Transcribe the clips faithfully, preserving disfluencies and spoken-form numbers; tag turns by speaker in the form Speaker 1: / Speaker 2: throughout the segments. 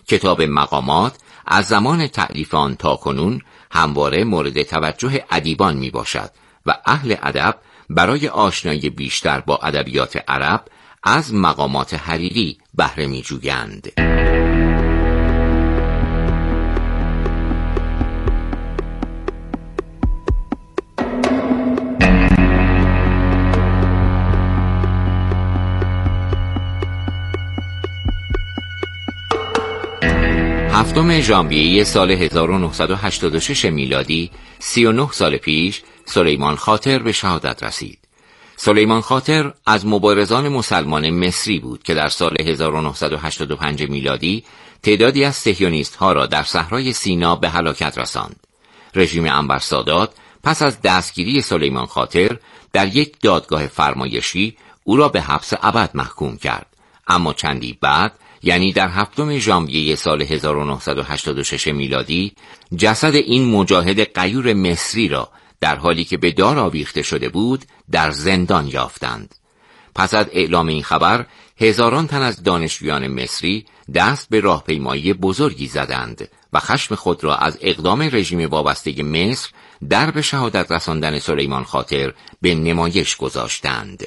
Speaker 1: کتاب مقامات از زمان تألیف آن تا کنون همواره مورد توجه ادیبان می باشد و اهل ادب برای آشنایی بیشتر با ادبیات عرب از مقامات حریری بهره می جویند. هفتم ژانویه سال هزار و نهصد و هشتاد و شش میلادی، سی و نه سال پیش، سلیمان خاطر به شهادت رسید. سلیمان خاطر از مبارزان مسلمان مصری بود که در سال هزار و نهصد و هشتاد و پنج میلادی تعدادی از صهیونیست ها را در صحرای سینا به هلاکت رساند. رژیم انور سادات پس از دستگیری سلیمان خاطر در یک دادگاه فرمایشی او را به حبس ابد محکوم کرد، اما چندی بعد، یعنی در هفتم ژانویه سال هزار و نهصد و هشتاد و شش میلادی، جسد این مجاهد غیور مصری را در حالی که به دار آویخته شده بود در زندان یافتند. پس از اعلام این خبر، هزاران تن از دانشجویان مصری دست به راهپیمایی بزرگی زدند و خشم خود را از اقدام رژیم وابسته مصر در به شهادت رساندن سلیمان خاطر به نمایش گذاشتند.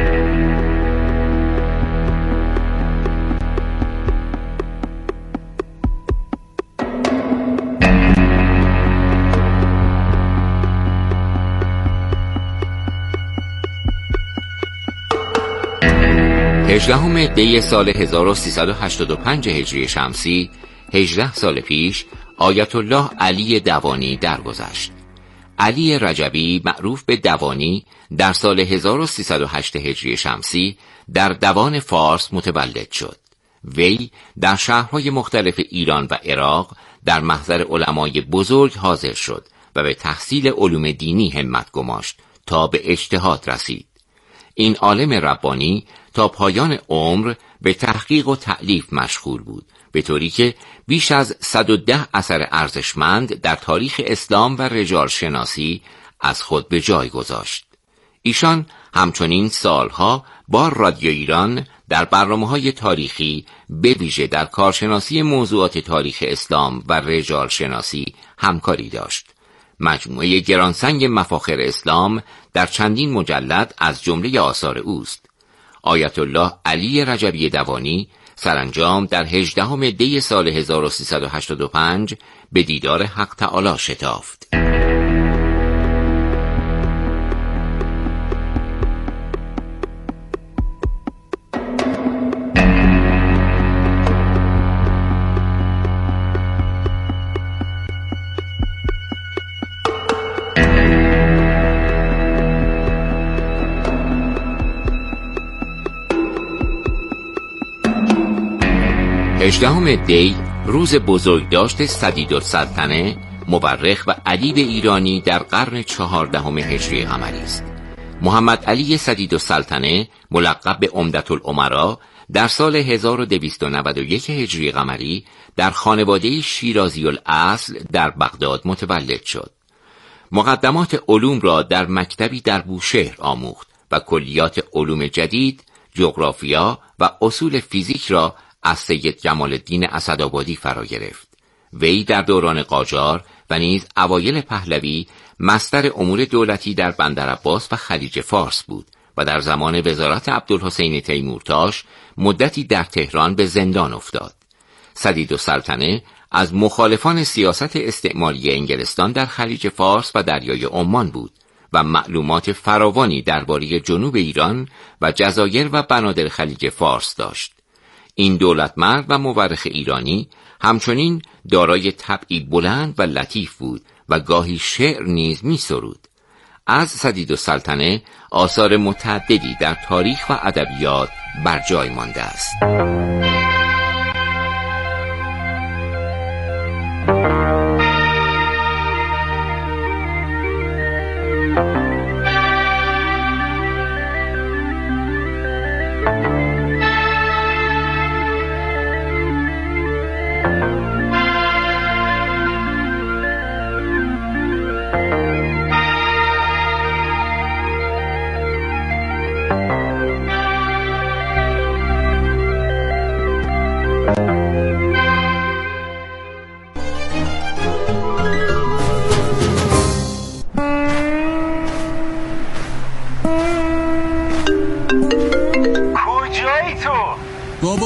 Speaker 1: هجدهم دی سال هزار و سیصد و هشتاد و پنج هجری شمسی، هجده سال پیش، آیت الله علی دوانی درگذشت. علی رجبی، معروف به دوانی، در سال هزار و سیصد و هشت هجری شمسی در دوان فارس متولد شد. وی در شهرهای مختلف ایران و عراق در محضر علمای بزرگ حاضر شد و به تحصیل علوم دینی همت گماشت تا به اجتهاد رسید. این عالم ربانی تا پایان عمر به تحقیق و تألیف مشغول بود، به طوری که بیش از صد و ده اثر ارزشمند در تاریخ اسلام و رجال شناسی از خود به جای گذاشت. ایشان همچنین سالها با رادیو ایران در برنامه‌های تاریخی به ویژه در کارشناسی موضوعات تاریخ اسلام و رجال شناسی همکاری داشت. مجموعه گرانسنگ مفاخر اسلام در چندین مجلد از جمله آثار اوست. آیت الله علی رجبی دوانی سرانجام در هجدهم دی سال هزار و سیصد و هشتاد و پنج به دیدار حق تعالی شتافت. هجدهم دی روز بزرگداشت سدیدالسلطنه، مورخ و ادیب ایرانی در قرن چهاردهم هجری قمری است. محمد علی سدیدالسلطنه، ملقب به عمدةالامرا، در سال هزار و دویست و نود و یک هجری قمری در خانواده شیرازی الاصل در بغداد متولد شد. مقدمات علوم را در مکتبی در بوشهر آموخت و کلیات علوم جدید، جغرافیا و اصول فیزیک را از سید جمال الدین اسدآبادی فرا گرفت. وی در دوران قاجار و نیز اوایل پهلوی مصدر امور دولتی در بندرعباس و خلیج فارس بود و در زمان وزارت عبدالحسین تیمورتاش مدتی در تهران به زندان افتاد. سدیدالسلطنه از مخالفان سیاست استعماری انگلستان در خلیج فارس و دریای عمان بود و معلومات فراوانی درباره جنوب ایران و جزایر و بنادر خلیج فارس داشت. این دولتمرد و مورخ ایرانی همچنین دارای طبعی بلند و لطیف بود و گاهی شعر نیز می سرود. از سدیدالسلطنه آثار متعددی در تاریخ و ادبیات بر جای مانده است.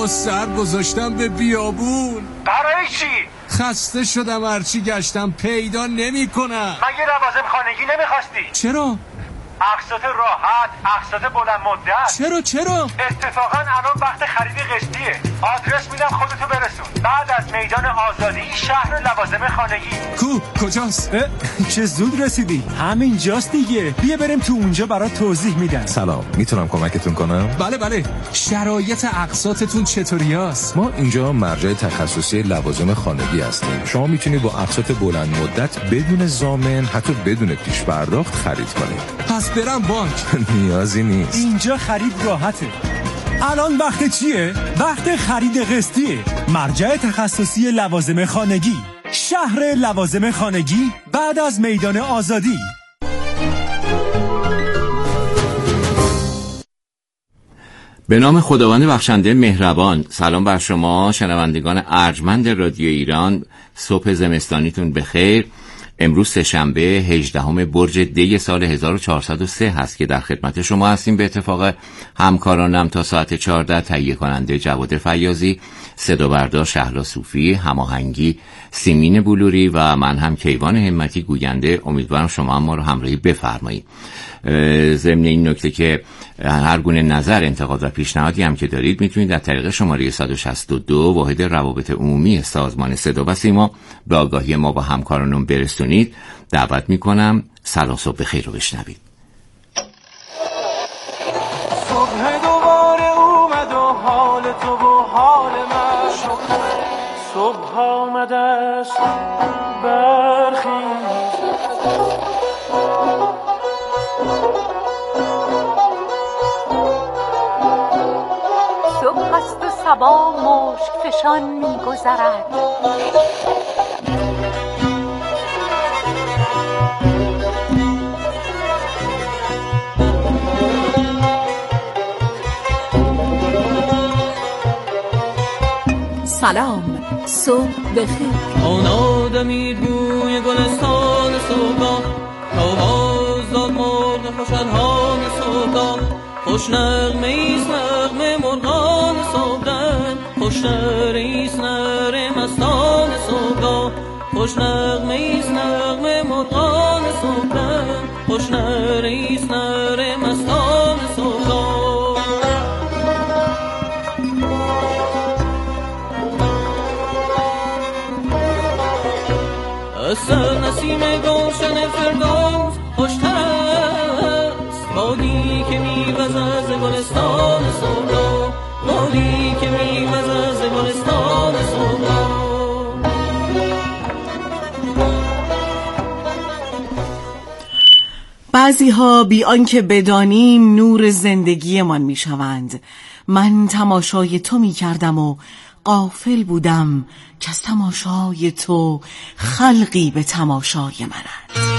Speaker 2: بابا سر گذاشتم به بیابون.
Speaker 3: برای چی؟
Speaker 2: خسته شدم، هرچی گشتم پیدا نمی کنم.
Speaker 3: مگه لوازم خانگی نمیخواستی؟
Speaker 2: چرا؟
Speaker 3: اقساط راحت، اقساط بلند مدت.
Speaker 2: چرا چرا؟
Speaker 3: اتفاقا الان وقت خرید قسطیه. آدرس میدم خودتو برسون. بعد از میدان آزادی شهر لوازم خانگی.
Speaker 2: کو کجاست؟
Speaker 4: چه زود رسیدی. همین جاست دیگه. بیا بریم تو اونجا برات توضیح میدم.
Speaker 5: سلام، میتونم کمکتون کنم؟
Speaker 2: بله بله. شرایط اقساطتون چطوریاست؟
Speaker 5: ما اینجا مرجع تخصصی لوازم خانگی هستیم. شما میتونید با اقساط بلند مدت بدون ضامن، حتی بدون پیش پرداخت خرید کنید.
Speaker 2: پس برم بانک؟
Speaker 5: نیازی نیست.
Speaker 4: اینجا خرید راحته. الان وقت چیه؟ وقت خرید قسطیه. مرجع تخصصی لوازم خانگی، شهر لوازم خانگی، بعد از میدان آزادی.
Speaker 1: به نام خداوند بخشنده مهربان. سلام بر شما شنوندگان ارجمند رادیو ایران. صبح زمستانیتون بخیر. امروز سه‌شنبه هجدهم برج دی سال هزار و چهارصد و سه هست که در خدمت شما هستیم. به اتفاق همکارانم تا ساعت چهارده تهیه کننده جواد فیاضی، صدا بردار شهلا صوفی، هماهنگی سیمین بلوری و من هم کیوان همتی گوینده. امیدوارم شما هم ما رو همراهی بفرمایید. ضمن این نکته که هر گونه نظر، انتقاد و پیشنهادی هم که دارید میتونید در طریق شماره صد و شصت و دو واحد روابط عمومی سازمان صدا و سیما به آگاهی ما با همکارانم برسونید. دعوت میکنم سلام صبح بخیر رو بشنوید.
Speaker 3: صبح دوباره اومد و حال تو و حال من شد. صبح آمد است برخیز.
Speaker 6: صبح است و صبا مشک فشان می گذرد.
Speaker 7: سلام صبح بخیر.
Speaker 8: آن آدمی بوی گلستان صبح، آواز داد مرغ خوشحالان صبح. خوش نغمه ایست نغمه مرغان صبح، خوش نره ایست نره مستان صبح. خوش نغمه ایست نغمه مرغان صبح، خوش نره ایست نره مستان صبح. اصل نسیم گلشن فردوس خوشتر است. بادی که میوزد از گلستان صبح، بادی که میوزد از گلستان صبح.
Speaker 7: بعضی ها بی آنکه بدانیم نور زندگی من می شوند. من تماشای تو می کردم و غافل بودم که از تماشای تو خلقی به تماشای منند.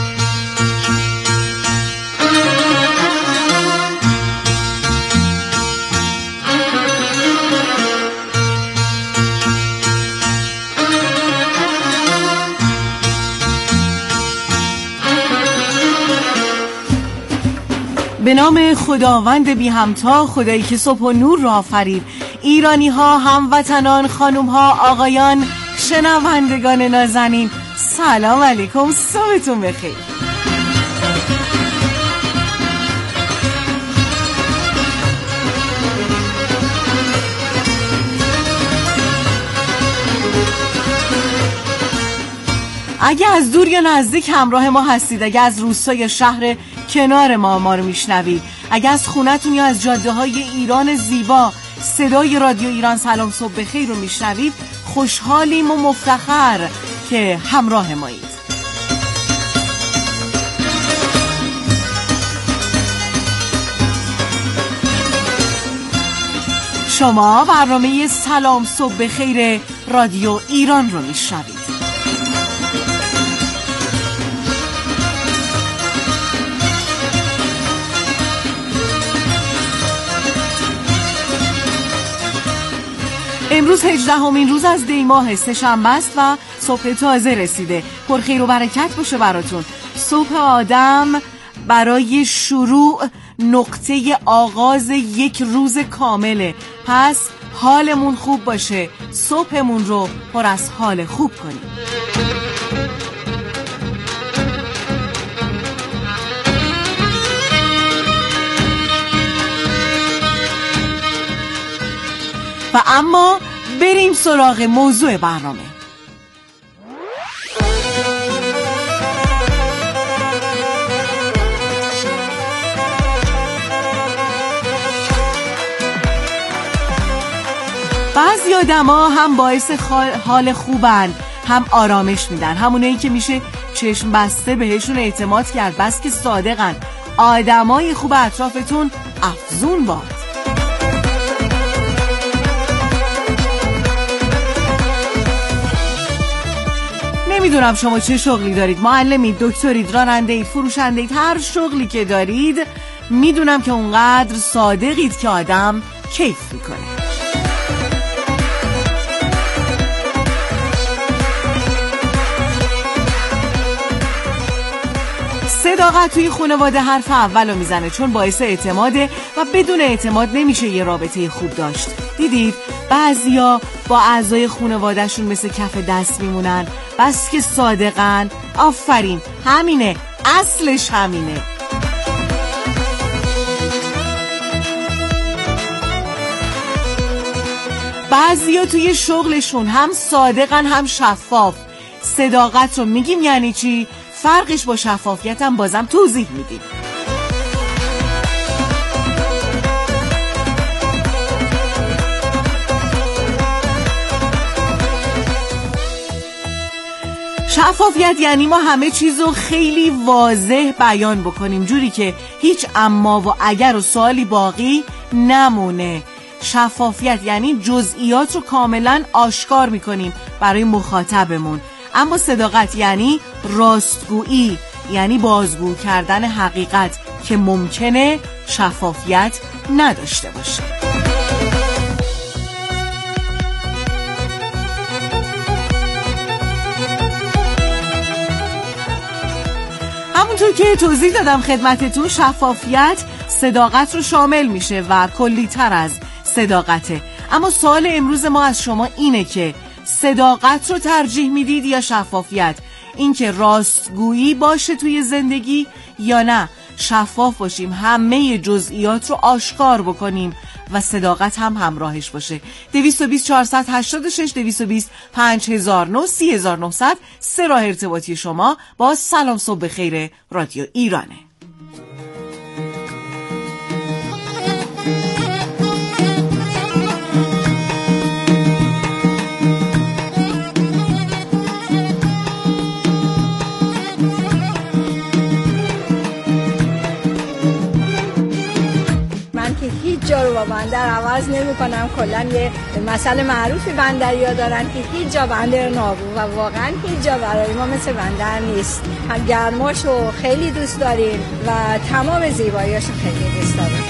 Speaker 7: به نام خداوند بی همتا، خدایی که صبح و نور را آفرید. ایرانی ها، هموطنان، خانم ها، آقایان، شنوندگان نازنین، سلام علیکم، صبحتون بخیر. اگه از دور یا نزدیک همراه ما هستید، اگه از روستای شهر کنار ما ما رو میشنوید، اگه از خونتون یا از جاده های ایران زیبا صدای رادیو ایران سلام صبح بخیر رو میشنوید، خوشحالیم و مفتخر که همراه مایید. شما برنامه سلام صبح بخیر رادیو ایران رو میشنوید. امروز هجدهمین روز از دی ماه سه‌شنبه است و صبح تازه رسیده. پر خیر و برکت باشه براتون. صبح آدم برای شروع نقطه آغاز یک روز کامله. پس حالمون خوب باشه، صبحمون رو پر از حال خوب کنیم. و اما بریم سراغ موضوع برنامه. بعضی آدم‌ها هم باعث حال خوبن، هم آرامش میدن، همونایی که میشه چشم بسته بهشون اعتماد کرد، بس که صادقن. آدمای خوب اطرافتون افزون باد. نمیدونم شما چه شغلی دارید، معلمید، دکترید، راننده‌اید، فروشنده‌اید، هر شغلی که دارید میدونم که اونقدر صادقید که آدم کیف میکنه. صداقت توی خانواده حرف اولو میزنه، چون باعث اعتماده و بدون اعتماد نمیشه یه رابطه خوب داشت. دیدید بعضیا با اعضای خانوادهشون مثل کف دست میمونن، بس که صادقن. آفرین، همینه، اصلش همینه. بعضیا توی شغلشون هم صادقن هم شفاف. صداقت رو میگیم یعنی چی؟ فرقش با شفافیت هم بازم توضیح میدیم. شفافیت یعنی ما همه چیزو خیلی واضح بیان بکنیم، جوری که هیچ اما و اگر و سوالی باقی نمونه. شفافیت یعنی جزئیات رو کاملا آشکار میکنیم برای مخاطبمون. اما صداقت یعنی راستگویی، یعنی بازگو کردن حقیقت که ممکنه شفافیت نداشته باشه. همونطور که توضیح دادم خدمتتون، شفافیت صداقت رو شامل میشه و کلی تر از صداقته. اما سوال امروز ما از شما اینه که صداقت رو ترجیح میدید یا شفافیت؟ اینکه راستگویی باشه توی زندگی یا نه شفاف باشیم، همه جزئیات رو آشکار بکنیم و صداقت هم همراهش باشه. دویست و بیست چهارصد و هشتاد و شش دویست و بیست پنج هزار و نه سی هزار و نهصد سه راه ارتباطی شما با سلام صبح بخیر رادیو ایرانه.
Speaker 9: هیچ جا رو با بندر عوض نمی کنم. کلا یه مسئله معروفی بندریا دارن که هیچ جا بندر نابو و واقعا هیچ جا برای ما مثل بندر نیست. گرماشو خیلی دوست داریم و تمام زیباییاشو خیلی دوست داریم.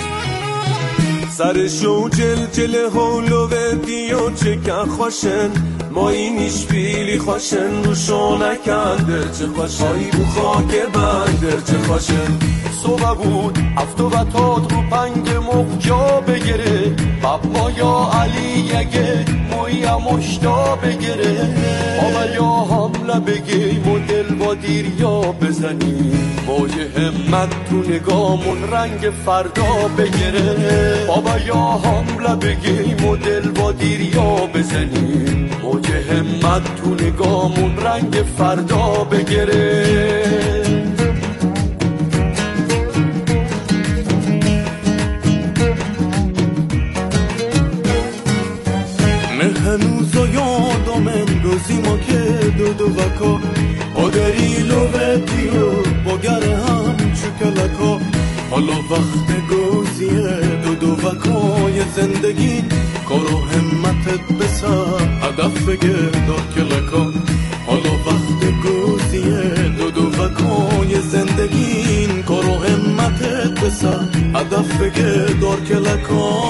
Speaker 3: سرشو جل جل هولو دیو چکن خوشن ما اینیش بیلی خوشن روشو نکنده چه خوشایی بو خاک بندر چه خوشن صبح بود هفتو و تاد رو پنگ مخجا بگیره بابا یا علی یگه مویا مشتا بگیره بابا یا حمله بگی مدل با دیریا بزنی با یه همت تو نگامون رنگ فردا بگیره بابا یا حمله بگی مدل با دیریا بزنی با یه همت تو نگامون رنگ فردا بگیره. هنوز یادم امروزی ما که دو دو وکا آدری لووتیو با گره هم چکلکا حالا وقت گوزیه دو دو وکای زندگی کارو همتت بسر هدف گردار کلکا حالا وقت گوزیه دو دو وکای زندگی کارو همتت بسر هدف گردار کلکا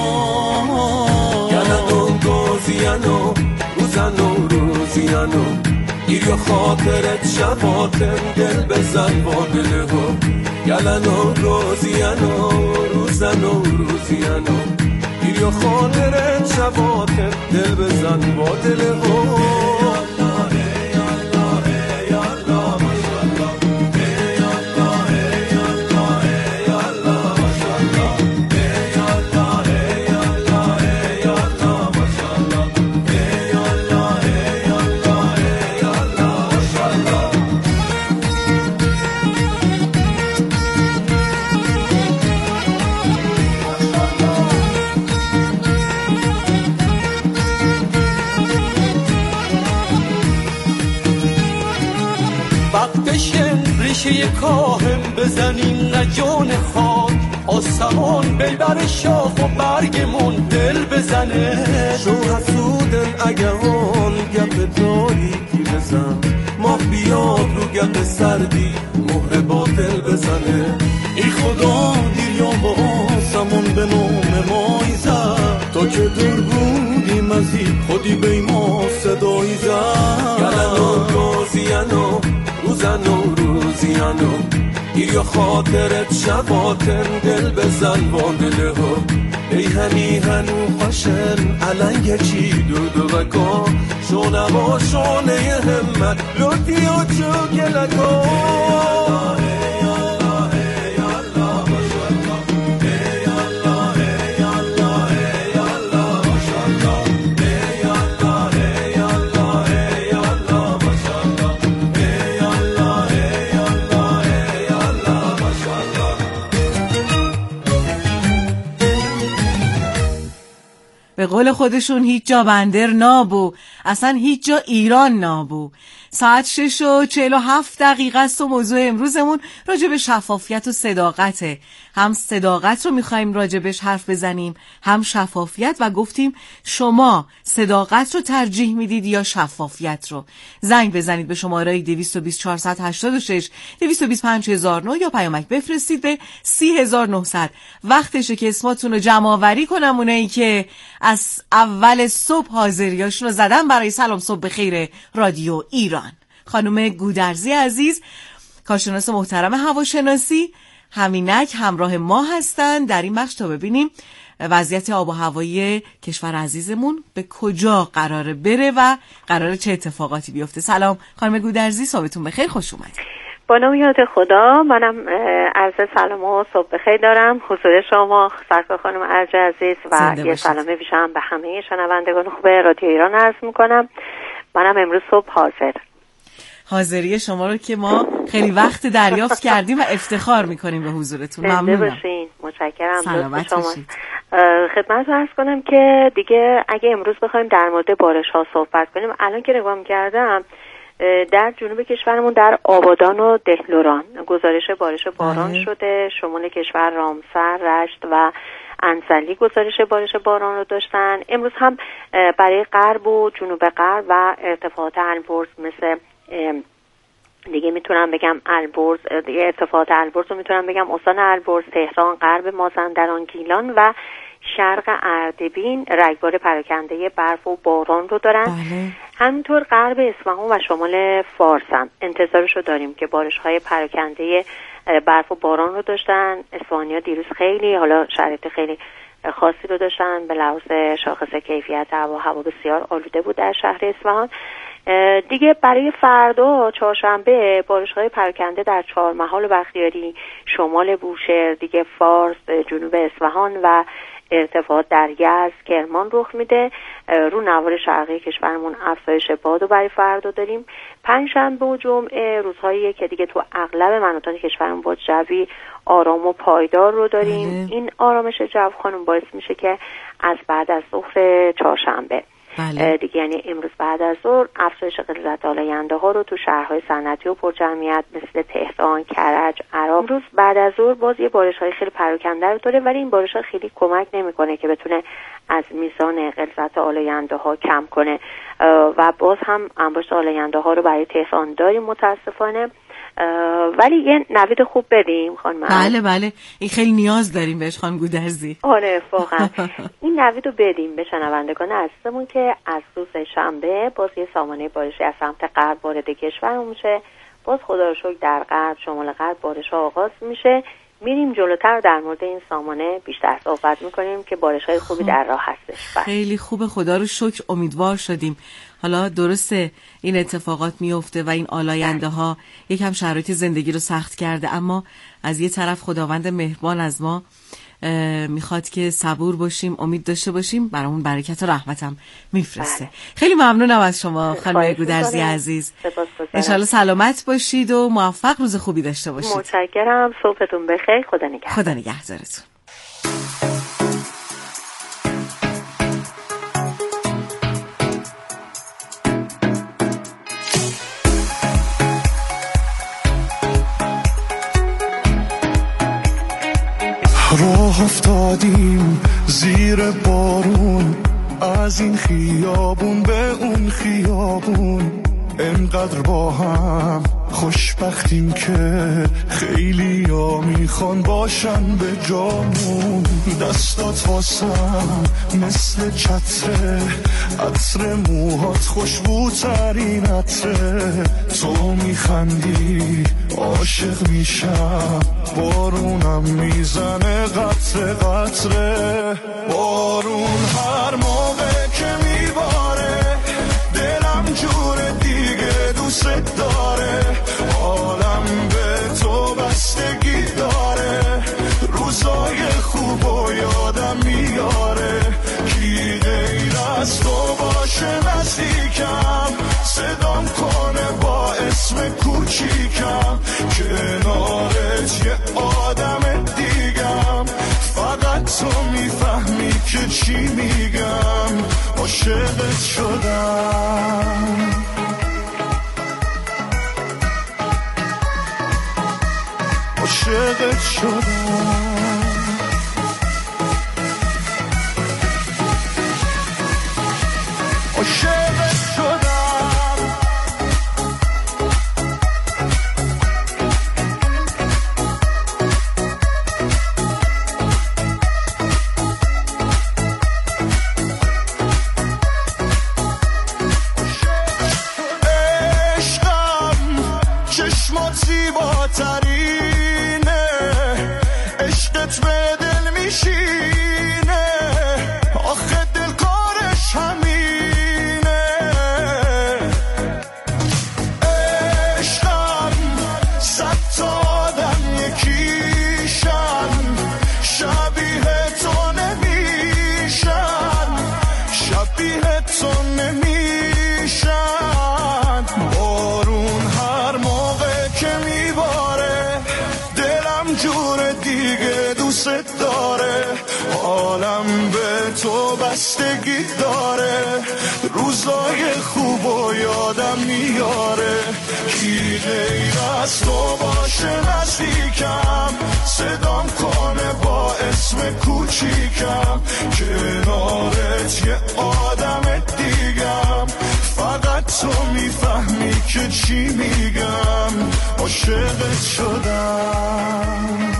Speaker 3: روزیانو روزانو روزیانو گیر خاطرت شباتم دل بزن با دل ها گلنو روزیانو روزانو روزیانو گیر یا خاطر شباتن دل بزن با دل ها ریشه کاهم بزنیم نجان خاک آسمان بیبر شاخ و برگمون دل بزنه شو حسودن اگه آن گپ داری کی بزن ماه بیاد رو گپ سردی مهر باطل بزنه ای خدا دیریا با آسمون به نام مای زد تا که دور بودیم از این خودی بی ما صدایی زد گلنو گازیانو روزنو روزیانو یا خاطرت شباتن دل بزن با دل ها ای هنی هنو خوشن علنگ چی دو دو بکا شونوا شونه همت لوتی و چو گلکا
Speaker 7: به قول خودشون هیچ جا بندر نابو، اصلا هیچ جا ایران نابو. ساعت شش و چهل و هفت دقیقه است و موضوع امروزمون راجع به شفافیت و صداقته. هم صداقت رو میخوایم راجع بهش حرف بزنیم، هم شفافیت، و گفتیم شما صداقت رو ترجیح میدید یا شفافیت رو. زنگ بزنید به شماره دویست و بیست چهارصد و هشتاد و شش دویست و بیست پنج هزار و نه یا پیامک بفرستید به سی هزار و نهصد. وقتشه که اسماتون رو جمع آوری کنم، اونایی که از اول صبح حاضریاشون رو زدن برای سلام صبح بخیر رادیو ایران. خانم گودرزی عزیز، کارشناس محترم هواشناسی، همینک همراه ما هستن در این بخش تا ببینیم وضعیت آب و هوایی کشور عزیزمون به کجا قراره بره و قراره چه اتفاقاتی بیفته. سلام خانم گودرزی، صبحتون بخیر، خوش اومدید.
Speaker 10: با نام یاد خدا، منم عرض سلام و صبح بخیر دارم حضور شما سرکار خانم ارج عزیز و یه سلام ویژه‌ام به همه شنوندگان خوب رادیو ایران عرض میکنم. منم امروز صبح حاضر.
Speaker 7: حاضری شما رو که ما خیلی وقت دریافت کردیم و افتخار میکنیم به حضورتون. ممنونم.
Speaker 10: باشین. متشکرم.
Speaker 7: سلامت باشید.
Speaker 10: خدمت عرض کنم که دیگه اگه امروز بخوایم در مورد بارش ها صحبت کنیم، الان که نگاه می‌کردم در جنوب کشورمون در آبادان و دهلوران گزارش بارش باران آه. شده. شمال کشور رامسر، رشت و انزلی گزارش بارش باران رو داشتن. امروز هم برای غرب و جنوب غرب و ارتفاعات البرز مثل دیگه میتونم بگم البرز، دیگه ارتفاعات البرز رو میتونم بگم استان البرز، تهران، غرب مازندران، گیلان و شرق اردبیل رگبار پراکنده برف و باران رو دارن.
Speaker 7: بله.
Speaker 10: همینطور غرب اصفهان و شمال فارس هم انتظارش رو داریم که بارش‌های پراکنده برف و باران رو داشتن. اصفهانی‌ها دیروز خیلی حالا شرایط خیلی خاصی رو داشتن، به لحاظ شاخص کیفیت هوا هوا بسیار آلوده بود در شهر اصفهان. دیگه برای فردا چهارشنبه بارش‌های پراکنده در چهارمحال و بختیاری، شمال بوشهر، دیگه فارس، جنوب اصفهان و ارتفاعات در یزد، کرمان رخ میده. رو نوار شرقی کشورمون افزایش باد رو برای فردا داریم. پنجشنبه و جمعه روزهایی که دیگه تو اغلب مناطق کشورمون با جوی آرام و پایدار رو داریم. بله. این آرامش جو خانم باعث میشه که از بعد از ظهر چهارشنبه
Speaker 7: بله.
Speaker 10: دیگه یعنی امروز بعد از ظهر افزایش غلظت آلاینده ها رو تو شهرهای صنعتی و پرجمعیت مثل تهران، کرج، عراق. امروز بعد از ظهر باز یه بارش‌های خیلی پراکنده رو داره، ولی این بارش‌ها خیلی کمک نمی‌کنه که بتونه از میزان غلظت آلاینده ها کم کنه و باز هم انباشت آلاینده ها رو برای تهران داریم متاسفانه. ولی یه نوید خوب بدیم خانم.
Speaker 7: بله بله، این خیلی نیاز داریم بهش خانم گودرزی.
Speaker 10: آره واقعا این نوید رو بدیم به شنوندگان عزیزمون که از روز شنبه باز یه سامانه بارشی از سمت غرب وارد کشورمون میشه. باز خدا رو شکر در غرب، شمال غرب بارش ها آغاز میشه. میریم جلوتر در مورد این سامانه بیشتر صحبت میکنیم که بارش‌های خوبی در راه هستش. بله.
Speaker 7: خیلی خوبه، خدا رو شکر، امیدوار شدیم. حالا درسته این اتفاقات میفته و این آلاینده ها یکم شرایط زندگی رو سخت کرده، اما از یه طرف خداوند مهربان از ما میخواد که صبور باشیم، امید داشته باشیم، برامون برکت و رحمت هم میفرسته. بله. خیلی ممنونم از شما خانم گودرزی عزیز. انشالله سلامت باشید و موفق، روز خوبی داشته باشید.
Speaker 10: متشکرم، صبحتون بخیر، خدا نگهدار.
Speaker 7: خدا نگهدارتون.
Speaker 3: راه افتادیم زیر بارون، از این خیابون به اون خیابون، انقدر با هم خوشبختیم که خیلی ها میخوان باشن به جامون. دستات واسم مثل چتره، عطر موهات خوشبوترین عطره، تو میخندی عاشق میشم، بارونم میزنه قطره قطره. بارون هر موقع که میباره دلم جور دیگه دوست داره، عالم به تو بستگی داره، روزای خوب و یادم میاره، کی غیر از تو باشه نزدیکم، صدام کنه با اسم کوچیکم، کنارت یه آدم دیگم، فقط تو میفهمی که چی میگم، عاشقت شدم. عاشقت شدم. عاشقت شدم. بستگی داره، روزای خوب و یادم میاره، کی غیر از تو باشه نزدیکم، صدام کنه با اسم کوچیکم، کنارت یه آدم دیگم، فقط تو میفهمی که چی میگم، عاشقت شدم.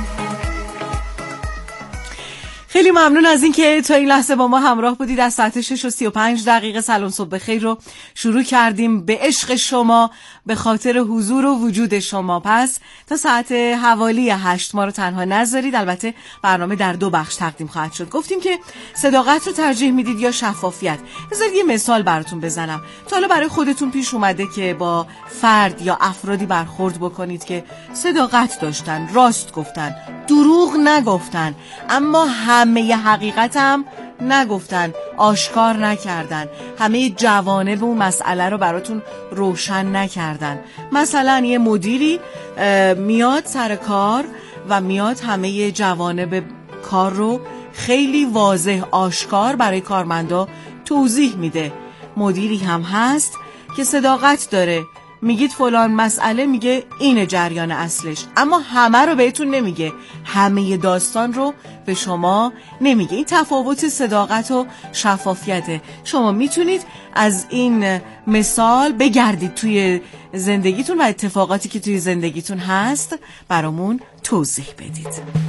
Speaker 7: خیلی ممنون از این که تا این لحظه با ما همراه بودید. از ساعت شش و سی و پنج دقیقه سلام صبح بخیر رو شروع کردیم به عشق شما، به خاطر حضور و وجود شما. پس تا ساعت حوالی هشت ما رو تنها نذارید. البته برنامه در دو بخش تقدیم خواهد شد. گفتیم که صداقت رو ترجیح میدید یا شفافیت. بذارید یه مثال براتون بزنم. تا حالا برای خودتون پیش اومده که با فرد یا افرادی برخورد بکنید که صداقت داشتن، راست گفتن، دروغ نگفتن، اما همه حقیقت هم نگفتن، آشکار نکردن، همه جوانب اون مسئله رو براتون روشن نکردن. مثلا یه مدیری میاد سر کار و میاد همه جوانب کار رو خیلی واضح آشکار برای کارمندا توضیح میده. مدیری هم هست که صداقت داره، میگید فلان مسئله، میگه این جریان اصلش، اما همه رو بهتون نمیگه، همه داستان رو به شما نمیگه. این تفاوت صداقت و شفافیته. شما میتونید از این مثال بگردید توی زندگیتون و اتفاقاتی که توی زندگیتون هست برامون توضیح بدید.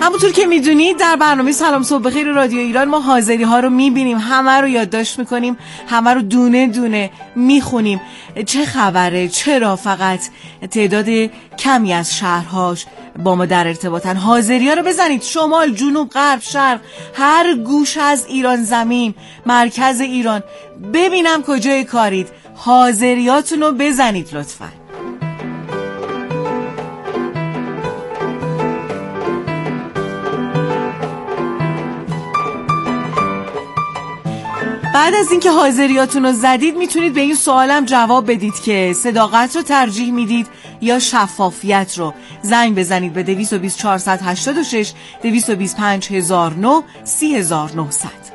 Speaker 7: همونطور که میدونید در برنامه سلام صبح بخیر رادیو ایران ما حاضری ها رو میبینیم، همه رو یادداشت میکنیم، همه رو دونه دونه میخونیم. چه خبره؟ چرا فقط تعداد کمی از شهرهاش با ما در ارتباطن؟ حاضری ها رو بزنید، شمال، جنوب، غرب، شرق، هر گوش از ایران زمین، مرکز ایران، ببینم کجای کارید. حاضریاتون رو بزنید لطفاً. بعد از اینکه حاضریاتون رو زدید میتونید به این سوالم جواب بدید که صداقت رو ترجیح میدید یا شفافیت رو. زنگ بزنید به دویست و بیست چهارصد و هشتاد و شش دویست و بیست و پنج هزار و نه سی هزار و نهصد.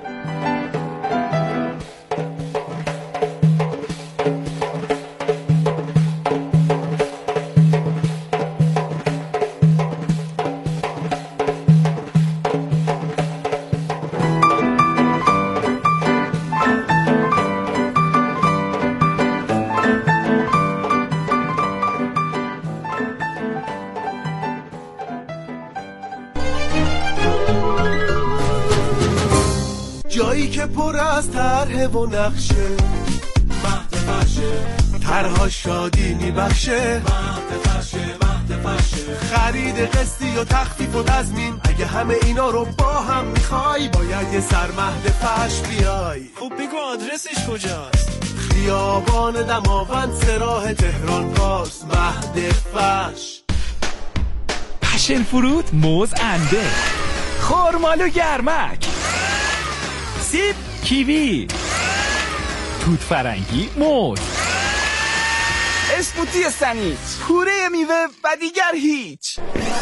Speaker 3: جایی که پر از طرح و نقشه، مهد فشه طرها شادی میبخشه، مهد فشه مهد فشه خرید قسطی و تخفیف و تضمین. اگه همه اینا رو با هم میخوای باید یه سر مهد فش بیای.
Speaker 11: خب بگو آدرسش کجاست؟
Speaker 3: خیابان دماوند سراح تهران پارس، مهد فش.
Speaker 11: پشن فروت، موز انده، خورمال و گرمک، سیب، کیوی، توت فرنگی، موز، اسموتی سنیج، پوره میوه و دیگر هیچ.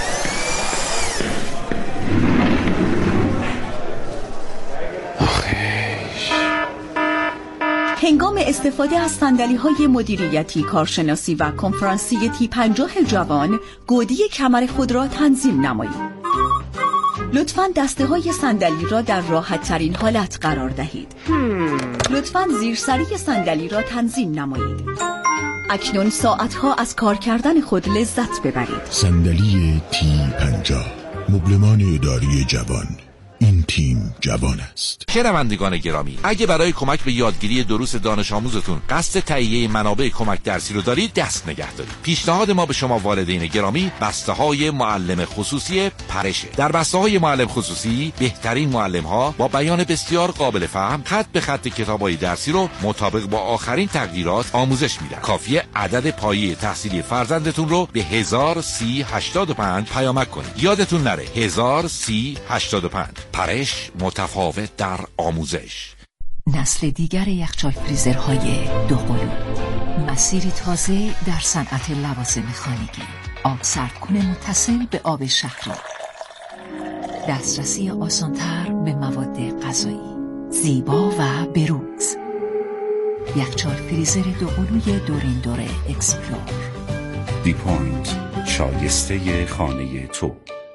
Speaker 12: هنگام استفاده از صندلی‌های مدیریتی، کارشناسی و کنفرانسی تی پنجاه جوان، گودی کمر خود را تنظیم نمایید. لطفاً دسته های صندلی را در راحت ترین حالت قرار دهید. لطفاً زیرسری صندلی را تنظیم نمایید. اکنون ساعتها از کار کردن خود لذت ببرید.
Speaker 13: صندلی تی پنجاه، مبلمان اداری جوان. این تیم جوان است.
Speaker 5: شنوندگان گرامی، اگه برای کمک به یادگیری دروس دانش آموزتون قصد تهیه منابع کمک درسی رو دارید، دست نگه دارید. پیشنهاد ما به شما والدین گرامی بسته‌های معلم خصوصی پرشه. در بسته‌های معلم خصوصی بهترین معلم‌ها با بیان بسیار قابل فهم خط به خط کتاب‌های درسی رو مطابق با آخرین تغییرات آموزش میدن. کافیه عدد پایه تحصیلی فرزندتون رو به هزار و سی هشتاد و پنج پیامک کنید. یادتون نره هزار و سی هشتاد و پنج. پرش، متفاوت در آموزش.
Speaker 14: نسل دیگر یخچال فریزرهای دوقلو، مسیری تازه در صنعت لوازم خانگی. آب سردکن متصل به آب شهری، دسترسی آسانتر به مواد غذایی، زیبا و بروز. یخچال فریزر دوقلوی دورین دوره اکسپلور.
Speaker 15: دی پوینت، شایسته خانه تو.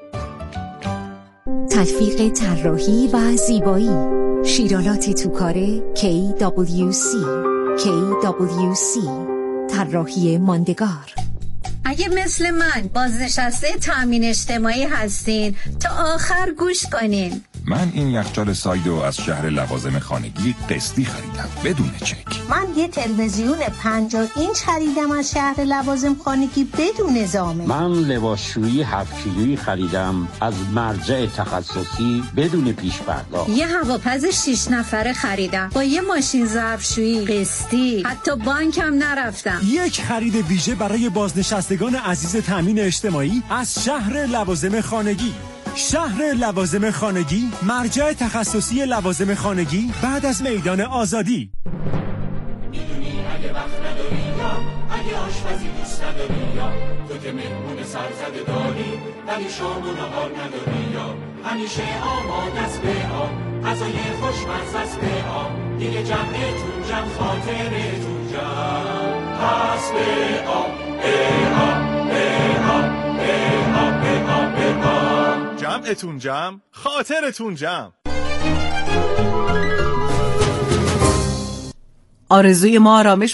Speaker 16: تطبیق طراحی و زیبایی، شیرالات توکاره کی دبلیو سی. کی دبلیو سی، طراحی ماندگار.
Speaker 17: اگه مثل من بازنشسته تامین اجتماعی هستین تا آخر گوش کنین.
Speaker 18: من این یخچال سایدو از شهر لوازم خانگی قسطی خریدم بدون چک.
Speaker 19: من یه تلویزیون پنجاه اینچ خریدم از شهر لوازم خانگی بدون ضامن.
Speaker 20: من لباسشویی هفت کیلویی خریدم از مرجع تخصصی بدون پیش پرداخت.
Speaker 17: یه هواپز شش نفره خریدم با یه ماشین ظرفشویی قسطی، حتی بانکم نرفتم.
Speaker 4: یک خرید ویژه برای بازنشستگان عزیز تامین اجتماعی از شهر لوازم خانگی. شهر لوازم خانگی، مرجع تخصصی لوازم خانگی بعد از میدان آزادی.
Speaker 3: میدونی اگه وقت نداری یا اگه آشپزی دوست نداری یا تو که مهمون سرزده داری ولی شام و نهار نداری یا همیشه آماده است به آب غذای خوشمزه است به آب دیگه جمعتون جمع خاطرتون جمع پس به آب به آب به آب به آب به آب به آب
Speaker 11: جمعتون جمع خاطرتون جمع.
Speaker 7: آرزوی ما آرامش